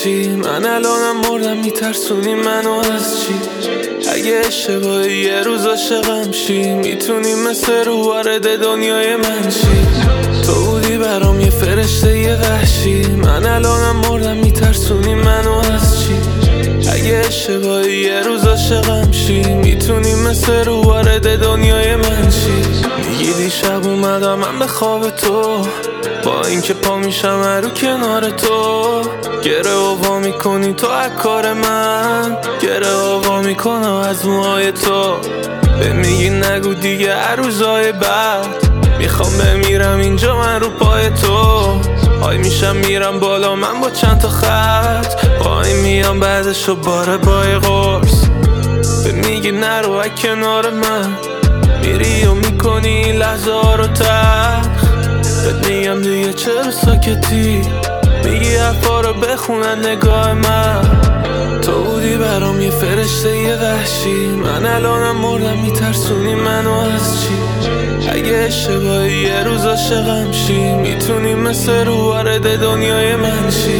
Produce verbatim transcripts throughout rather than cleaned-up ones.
چی؟ من الانم مردم میترسونی منو از چی؟ اگه اشتباهی یه روز عاشقم شی، میتونی مثل رو وارد دنیای من شی. تو بودی برام یه فرشته یه وحشی، من الانم مردم میترسونی منو از چی؟ اگه اشتباهی یه روز عاشقم شی، میتونی مثل رو وارد دنیای من شی. میگی دیشب اومدم من به خواب تو، با اینکه پا میشم رو کنار تو. گره آوا میکنی تو از کار من، گره آوا میکنم از موهای تو. به میگی نگو دیگه هر روزای بعد، میخوام بمیرم اینجا من رو پای تو. های میشم میرم بالا من با چند تا خط، پای میام بعدشو باره بای قرص. به میگی نرو از کنار من، میری و میکنی لحظه ها رو تلخ. بهت میگم دیگه چرا ساکتی، میگی حرفا رو بخونن نگاه من. تو بودی برام یه فرشته یه وحشی، من الانم مردم میترسونی منو از چی؟ اگه اشتباهی یه روز عاشقم شی، میتونی مثل رو وارد دنیای من شی.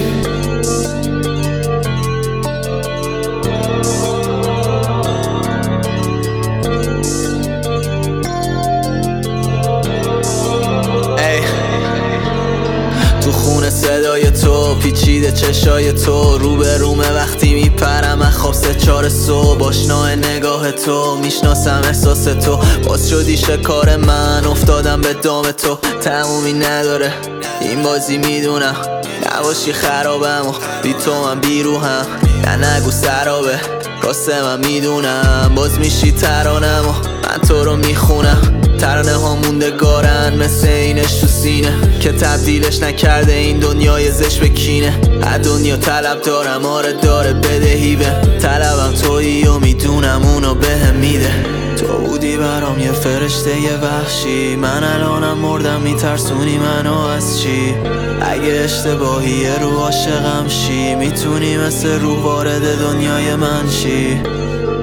تو خونه صدای تو، پیچیده چشای تو، رو به رومه وقتی میپرم از خواب سه چار صبح. آشناه نگاه تو، میشناسم احساس تو، باز شدی شکار من، افتادم به دام تو. تمومی نداره این بازی میدونم، نباشی خرابم و بی تو من بیروهم. نه نگو سرابه راسته من میدونم، باز میشی ترانم و من تو رو میخونم. ترانه ها موندگارن مثل اینش تو سینه، که تبدیلش نکرده این دنیای زش به کینه. از دنیا طلب دارم آره داره بدهی به طلبم، تویی و میدونم اونو بهم میده. تو بودی برام یه فرشته یه وحشی، من الانم مردم میترسونی منو از چی؟ اگه اشتباهی یه رو عاشقم شی، میتونی مثل رو وارد دنیای من شی.